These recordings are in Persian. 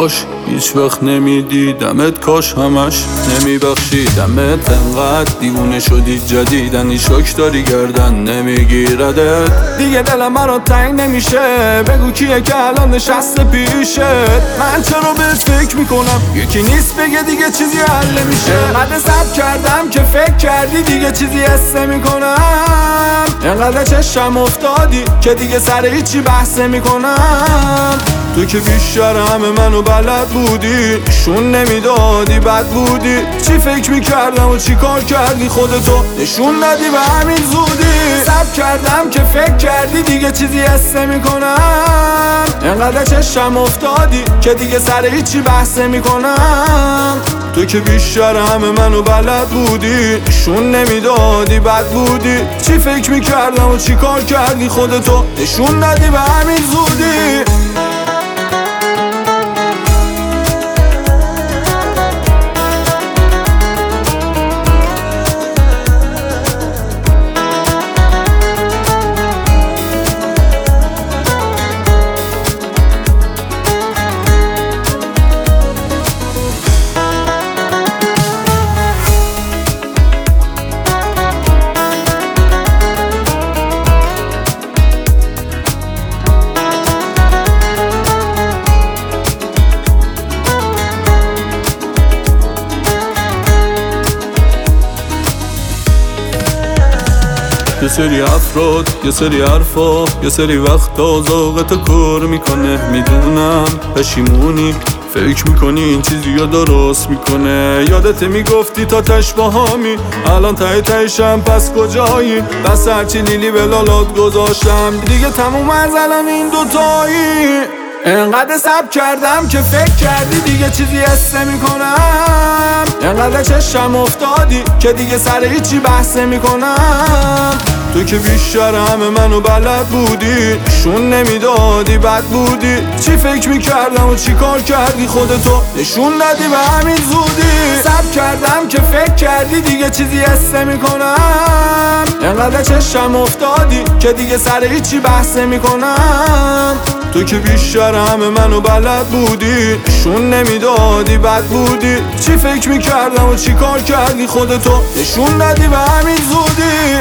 کاش هیچ وقت نمیدیدمت، کاش همش نمیبخشیدمت. انقدر دیوونه شدی جدیدن، شوک داری گردن نمیگیردت دیگه. دلم برات تنگ نمیشه، بگو کیه که الان نشسته پیشت. من چرا بهت فکر میکنم، یکی نیست بگه دیگه چیزی حل نمیشه. قد صبر کردم که فکر کردی دیگه چیزی حس نمیکنم. انقدر چشم افتادی که دیگه سر هیچی بحث نمیکنم. تو که بیشتر همه منو بلد بودی، نشون نمیدادی بد بودی. چی فکر میکردم و چی کار کردی، خودتو نشون ندی به همین زودی. صبر کردم که فکر کردی دیگه چیزی حس نمیکنم. انقدر چشم افتادی که دیگه سر هیچی بحث نمیکنم. تو که بیشتر همه منو بلد بودی، نشون نمیدادی بد بودی. چی فکر میکردم و چی کار کردی، خودتو نشون ندی به همین زودی. یه سری افراد، یه سری حرفا، یه سری وقتا ذوقتو کور میکنه. میدونم پشیمونی، فکر میکنی این چیزی یا درست میکنه. یادت میگفتی تا تش باهامی، الان ته تهشم پس کجایی؟ بس هرچی لیلی به لالات گذاشتم، دیگه تموم از الان این دوتایی. انقدر صبر کردم که فکر کردی دیگه چیزی حس نمیکنم. انقدر چشم افتادی که دیگه سر هیچی بحث نمیکنم. تو که بیشتر همه منو بلد بودی، نشون نمیدادی بد بودی. چی فکر میکردم و چی کار کردی، خودتو نشون ندی به همین زودی. صبر کردم که فکر کردی دیگه چیزی حس نمیکنم. انقدر چشم افتادی که دیگه سر هیچی بحث نمیکنم. تو که بیشتر همه منو بلد بودی، نشون نمیدادی بد بودی. چی فکر میکردم و چی کار کردی، خودتو نشون ندی به همین زودی.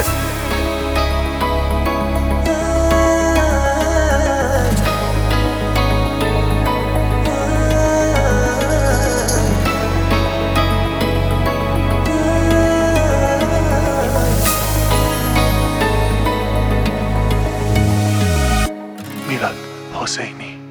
میلاد حسینی.